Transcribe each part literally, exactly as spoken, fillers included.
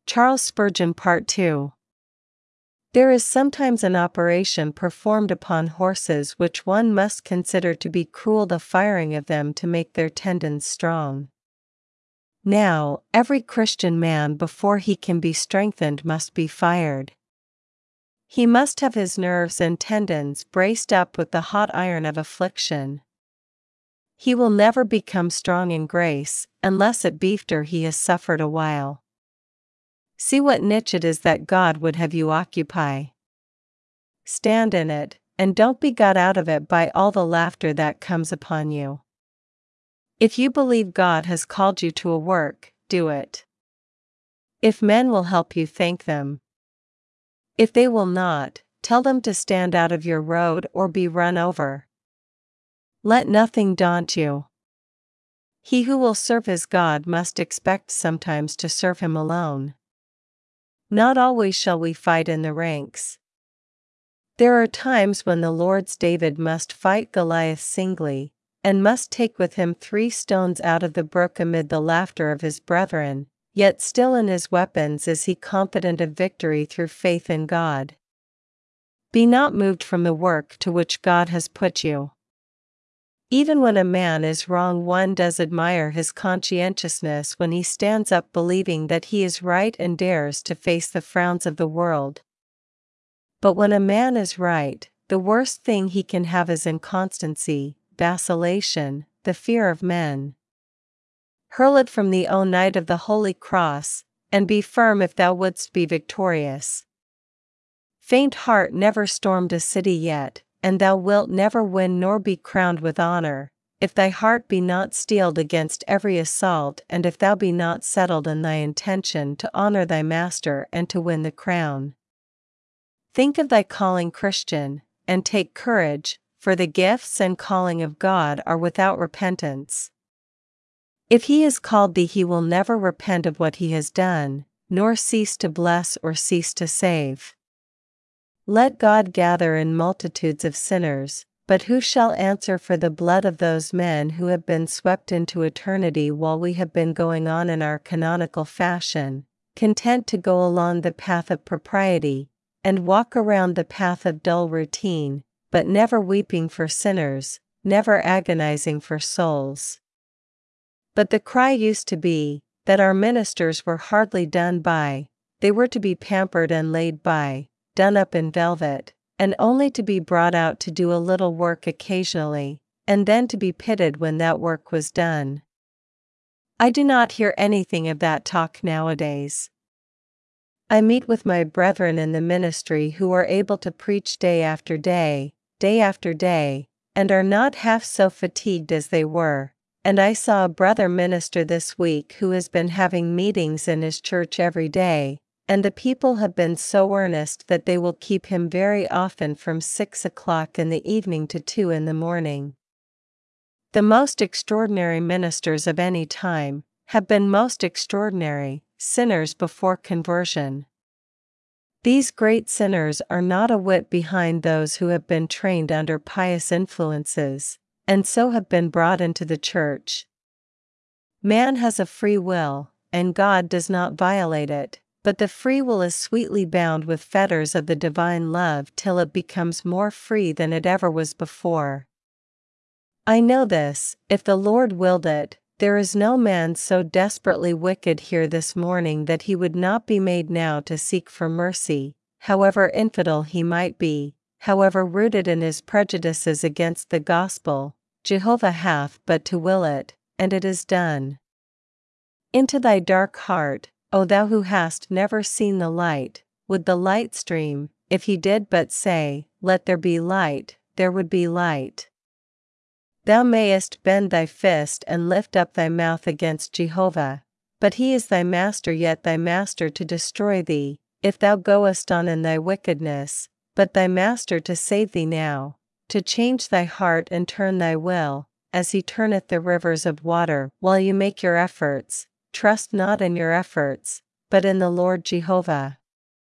Charles Spurgeon Part two. There is sometimes an operation performed upon horses which one must consider to be cruel, the firing of them to make their tendons strong. Now, every Christian man before he can be strengthened must be fired. He must have his nerves and tendons braced up with the hot iron of affliction. He will never become strong in grace, unless at beefter he has suffered a while. See what niche it is that God would have you occupy. Stand in it, and don't be got out of it by all the laughter that comes upon you. If you believe God has called you to a work, do it. If men will help you, thank them. If they will not, tell them to stand out of your road or be run over. Let nothing daunt you. He who will serve his God must expect sometimes to serve him alone. Not always shall we fight in the ranks. There are times when the Lord's David must fight Goliath singly, and must take with him three stones out of the brook amid the laughter of his brethren, yet still in his weapons is he confident of victory through faith in God. Be not moved from the work to which God has put you. Even when a man is wrong, one does admire his conscientiousness when he stands up believing that he is right and dares to face the frowns of the world. But when a man is right, the worst thing he can have is inconstancy, vacillation, the fear of men. Hurl it from thee, O Knight of the Holy Cross, and be firm if thou wouldst be victorious. Faint heart never stormed a city yet, and thou wilt never win nor be crowned with honor, if thy heart be not steeled against every assault, and if thou be not settled in thy intention to honor thy master and to win the crown. Think of thy calling, Christian, and take courage, for the gifts and calling of God are without repentance. If he has called thee, he will never repent of what he has done, nor cease to bless or cease to save. Let God gather in multitudes of sinners, but who shall answer for the blood of those men who have been swept into eternity while we have been going on in our canonical fashion, content to go along the path of propriety, and walk around the path of dull routine, but never weeping for sinners, never agonizing for souls. But the cry used to be, that our ministers were hardly done by, they were to be pampered and laid by, done up in velvet, and only to be brought out to do a little work occasionally, and then to be pitied when that work was done. I do not hear anything of that talk nowadays. I meet with my brethren in the ministry who are able to preach day after day, day after day, and are not half so fatigued as they were, and I saw a brother minister this week who has been having meetings in his church every day, and the people have been so earnest that they will keep him very often from six o'clock in the evening to two in the morning. The most extraordinary ministers of any time have been most extraordinary sinners before conversion. These great sinners are not a whit behind those who have been trained under pious influences, and so have been brought into the church. Man has a free will, and God does not violate it. But the free will is sweetly bound with fetters of the divine love till it becomes more free than it ever was before. I know this, if the Lord willed it, there is no man so desperately wicked here this morning that he would not be made now to seek for mercy, however infidel he might be, however rooted in his prejudices against the gospel. Jehovah hath but to will it, and it is done. Into thy dark heart, O thou who hast never seen the light, would the light stream, if he did but say, let there be light, there would be light. Thou mayest bend thy fist and lift up thy mouth against Jehovah, but he is thy master, yet thy master to destroy thee, if thou goest on in thy wickedness, but thy master to save thee now, to change thy heart and turn thy will, as he turneth the rivers of water. While you make your efforts, trust not in your efforts, but in the Lord Jehovah.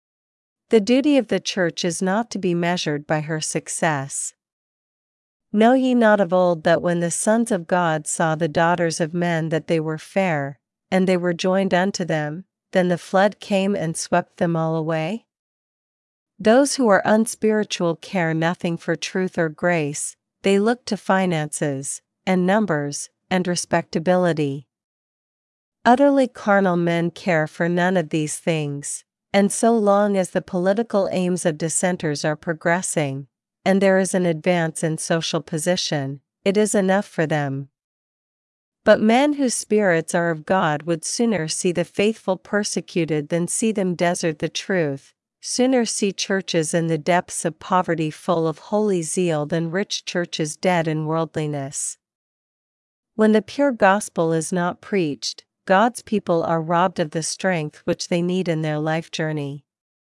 The duty of the church is not to be measured by her success. Know ye not of old that when the sons of God saw the daughters of men that they were fair, and they were joined unto them, then the flood came and swept them all away? Those who are unspiritual care nothing for truth or grace, they look to finances, and numbers, and respectability. Utterly carnal men care for none of these things, and so long as the political aims of dissenters are progressing, and there is an advance in social position, it is enough for them. But men whose spirits are of God would sooner see the faithful persecuted than see them desert the truth, sooner see churches in the depths of poverty full of holy zeal than rich churches dead in worldliness. When the pure gospel is not preached, God's people are robbed of the strength which they need in their life journey.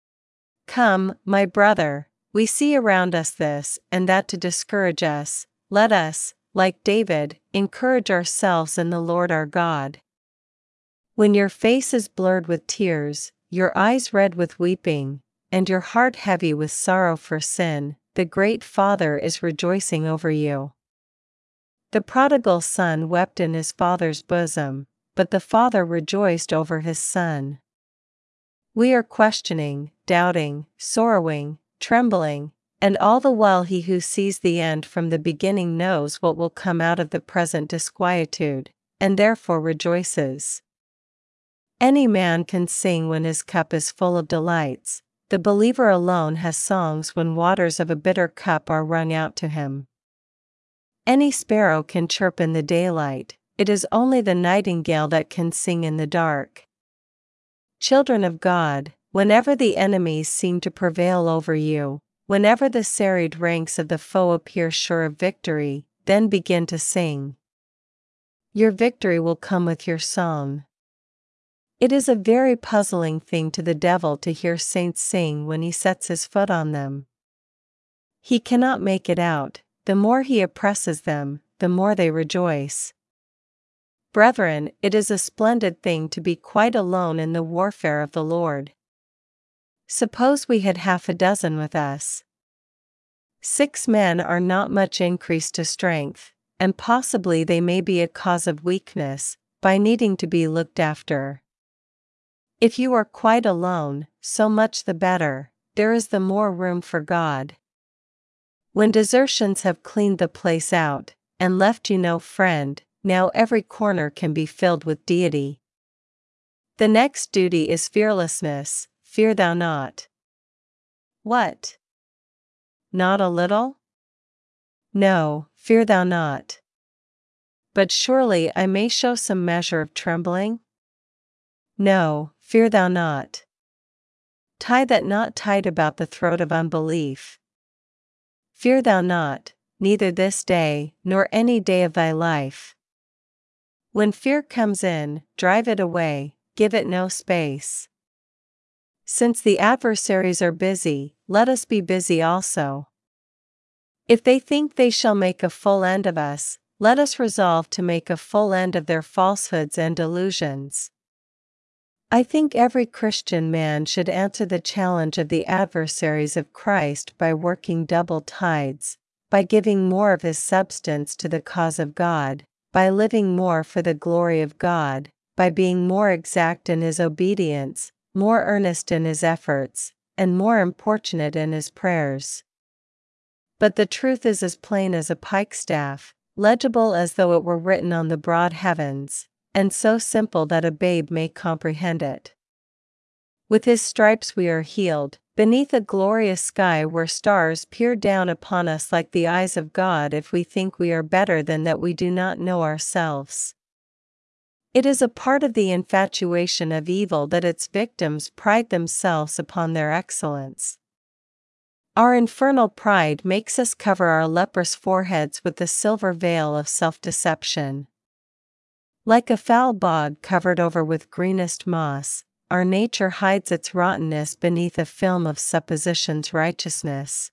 Come, my brother, we see around us this and that to discourage us. Let us, like David, encourage ourselves in the Lord our God. When your face is blurred with tears, your eyes red with weeping, and your heart heavy with sorrow for sin, the great Father is rejoicing over you. The prodigal son wept in his father's bosom, but the father rejoiced over his son. We are questioning, doubting, sorrowing, trembling, and all the while he who sees the end from the beginning knows what will come out of the present disquietude, and therefore rejoices. Any man can sing when his cup is full of delights, the believer alone has songs when waters of a bitter cup are wrung out to him. Any sparrow can chirp in the daylight, it is only the nightingale that can sing in the dark. Children of God, whenever the enemies seem to prevail over you, whenever the serried ranks of the foe appear sure of victory, then begin to sing. Your victory will come with your song. It is a very puzzling thing to the devil to hear saints sing when he sets his foot on them. He cannot make it out, the more he oppresses them, the more they rejoice. Brethren, it is a splendid thing to be quite alone in the warfare of the Lord. Suppose we had half a dozen with us. Six men are not much increase to strength, and possibly they may be a cause of weakness, by needing to be looked after. If you are quite alone, so much the better, there is the more room for God. When desertions have cleaned the place out, and left you no friend, now every corner can be filled with deity. The next duty is fearlessness, fear thou not. What? Not a little? No, fear thou not. But surely I may show some measure of trembling? No, fear thou not. Tie that knot tight about the throat of unbelief. Fear thou not, neither this day, nor any day of thy life. When fear comes in, drive it away, give it no space. Since the adversaries are busy, let us be busy also. If they think they shall make a full end of us, let us resolve to make a full end of their falsehoods and delusions. I think every Christian man should answer the challenge of the adversaries of Christ by working double tides, by giving more of his substance to the cause of God, by living more for the glory of God, by being more exact in his obedience, more earnest in his efforts, and more importunate in his prayers. But the truth is as plain as a pikestaff, legible as though it were written on the broad heavens, and so simple that a babe may comprehend it. With his stripes we are healed, beneath a glorious sky where stars peer down upon us like the eyes of God if we think we are better than that we do not know ourselves. It is a part of the infatuation of evil that its victims pride themselves upon their excellence. Our infernal pride makes us cover our leprous foreheads with the silver veil of self-deception. Like a foul bog covered over with greenest moss, our nature hides its rottenness beneath a film of supposition's righteousness.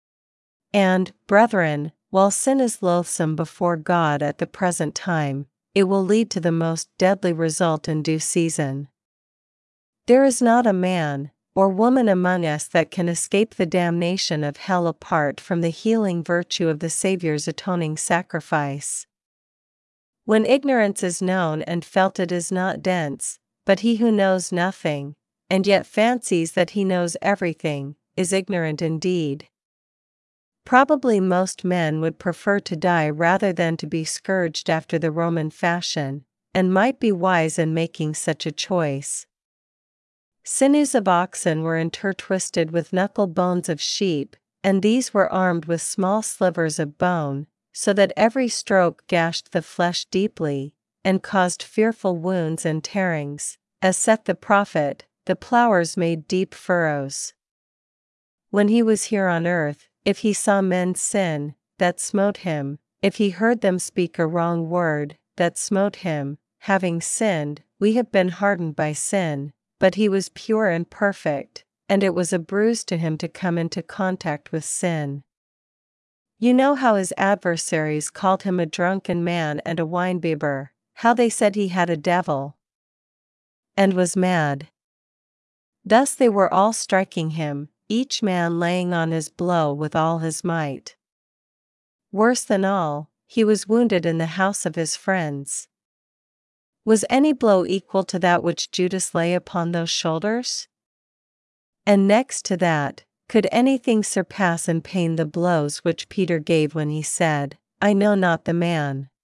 And, brethren, while sin is loathsome before God at the present time, it will lead to the most deadly result in due season. There is not a man or woman among us that can escape the damnation of hell apart from the healing virtue of the Saviour's atoning sacrifice. When ignorance is known and felt, it is not dense, but he who knows nothing, and yet fancies that he knows everything, is ignorant indeed. Probably most men would prefer to die rather than to be scourged after the Roman fashion, and might be wise in making such a choice. Sinews of oxen were intertwisted with knuckle bones of sheep, and these were armed with small slivers of bone, so that every stroke gashed the flesh deeply, and caused fearful wounds and tearings. As saith the prophet, the plowers made deep furrows. When he was here on earth, if he saw men sin, that smote him, if he heard them speak a wrong word, that smote him. Having sinned, we have been hardened by sin, but he was pure and perfect, and it was a bruise to him to come into contact with sin. You know how his adversaries called him a drunken man and a winebibber, how they said he had a devil and was mad. Thus they were all striking him, each man laying on his blow with all his might. Worse than all, he was wounded in the house of his friends. Was any blow equal to that which Judas lay upon those shoulders? And next to that, could anything surpass in pain the blows which Peter gave when he said, I know not the man?